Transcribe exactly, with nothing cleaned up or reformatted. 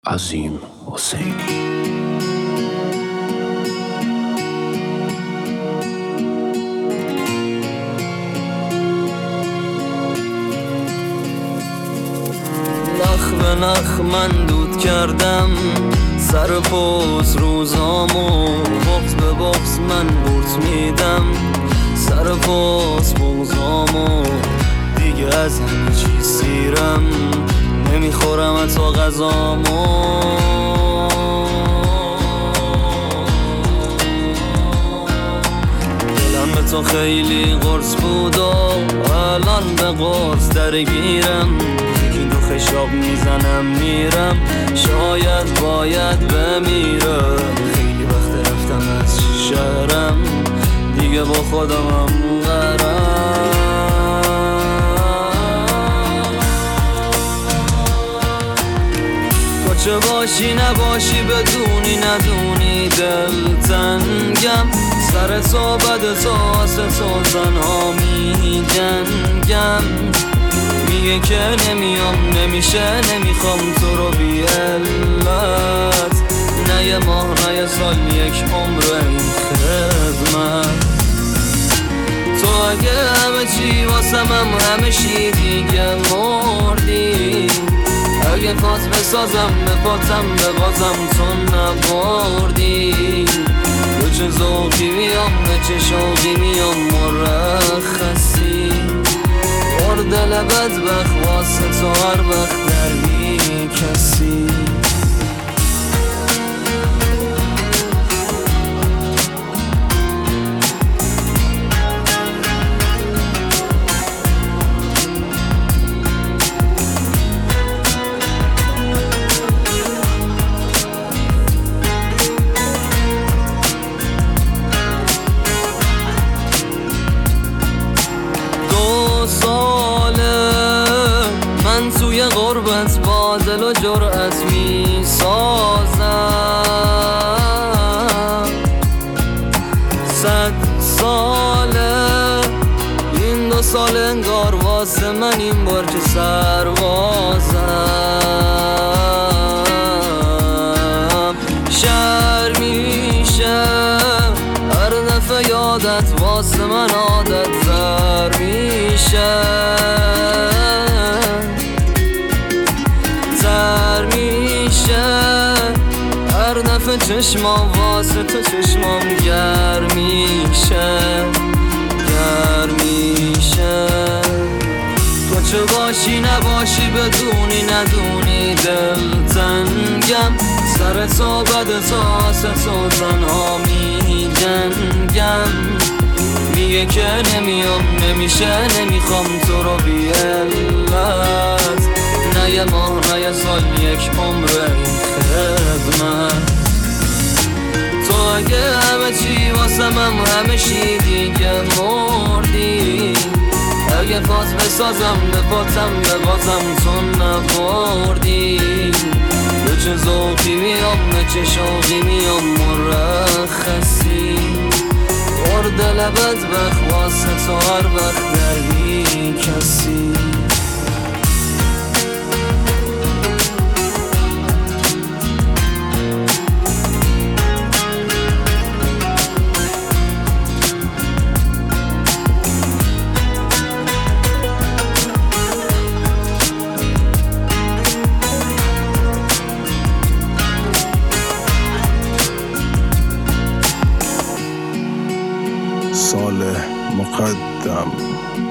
عظیم حسینی. نخ به نخ من دود کردم سر پوز روزامو، بغز به بغز من بورت میدم سر پوز بغزامو. دیگه از همه چی سیرم، نمیخورم حتی غذامو. دلم به تو خیلی قرص بود و الان به قرص درگیرم. یکی دو خشاب میزنم میرم، شاید باید بمیرم. خیلی وقت رفتم از شهرم، دیگه با خودمم قرم. تو چه باشی نباشی بدونی ندونی دل تنگم. سر تو بد تو واسه تو تنها می جنگم. میگه که نمیام نمیشه نمیخوام تو رو بی علت. نه یه ماه نه یه سال یک عمر این خدمت. تو اگه همه چی واسم هم همه چی دیگه مردی. اگه پات بسازم به پاتم به بازم تو نبردی. تو چه ذوقی میام به چه شوقی میام مرخصی. بر دل بدبخت واسه تو هر وقت در بی کسی. من توی غربت با دل و جرأت می سازم. صد ساله این دو سال انگار واسه من این بار که سربازم. شهر میشه هر دفعه یادت واسه من عادت تر میشه. هر دفعه چشمام واسه تو چشمام گر میشه گر میشه. تو چه باشی نباشی بدونی ندونی دل تنگم. سر تو بد تو واسه تو تنها می جنگم. میگه که نمیام نمیشه نمیخوام تو رو بی علت. نه یه ماه نه یه سال یک عمر این خدمت. تو اگه همه چی واسم هم همه چی دیگه مردی. اگه پات بسازم به پاتم به بازم تو نبردی. به چه ذوقی میام به چه شوقی میام مرخصی. بر دل بدبخت واسه تو هر وقت در بی کسی. سال مقدم